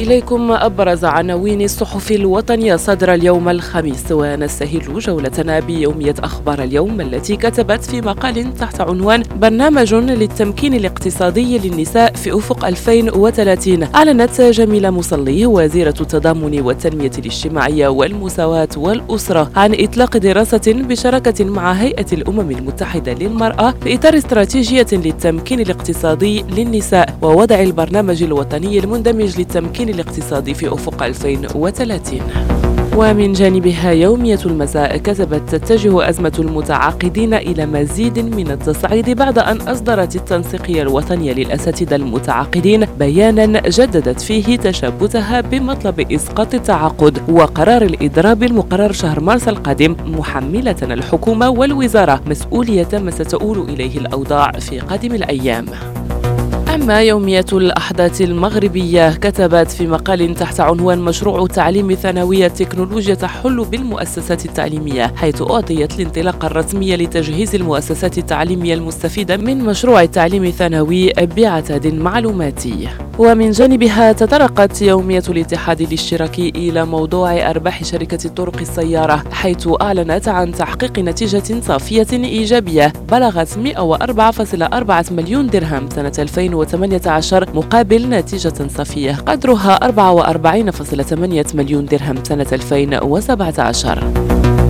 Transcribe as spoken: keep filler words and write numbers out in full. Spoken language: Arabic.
إليكم أبرز عناوين الصحف الوطنية صدر اليوم الخميس، ونستهل جولتنا بيومية أخبار اليوم التي كتبت في مقال تحت عنوان برنامج للتمكين الاقتصادي للنساء في أفق ألفين وثلاثين. أعلنت جميلة مصلي وزيرة التضامن والتنمية الاجتماعية والمساواة والأسرة عن إطلاق دراسة بشراكة مع هيئة الأمم المتحدة للمرأة في إطار استراتيجية للتمكين الاقتصادي للنساء ووضع البرنامج الوطني المندمج للتمكين الاقتصادي في أفق ألفين وثلاثين. ومن جانبها يومية المساء كتبت تتجه أزمة المتعاقدين إلى مزيد من التصعيد بعد أن أصدرت التنسيقية الوطنية للأساتذة المتعاقدين بيانا جددت فيه تشبثها بمطلب إسقاط التعاقد وقرار الإضراب المقرر شهر مارس القادم، محملة الحكومة والوزارة مسؤولية ما ستؤول إليه الأوضاع في قادم الأيام. أما يومية الأحداث المغربية كتبت في مقال تحت عنوان مشروع تعليم ثانوية تكنولوجيا تحل بالمؤسسات التعليمية، حيث أعطيت الانطلاقة الرسمية لتجهيز المؤسسات التعليمية المستفيدة من مشروع التعليم الثانوي بعتاد معلوماتي. ومن جانبها تطرقت يومية الاتحاد الاشتراكي إلى موضوع أرباح شركة طرق السيارة، حيث أعلنت عن تحقيق نتيجة صافية إيجابية بلغت مئة وأربعة فاصلة أربعة مليون درهم سنة ألفين وثمانية عشر مقابل نتيجة صافية قدرها أربعة وأربعين فاصلة ثمانية مليون درهم سنة ألفين وسبعة عشر.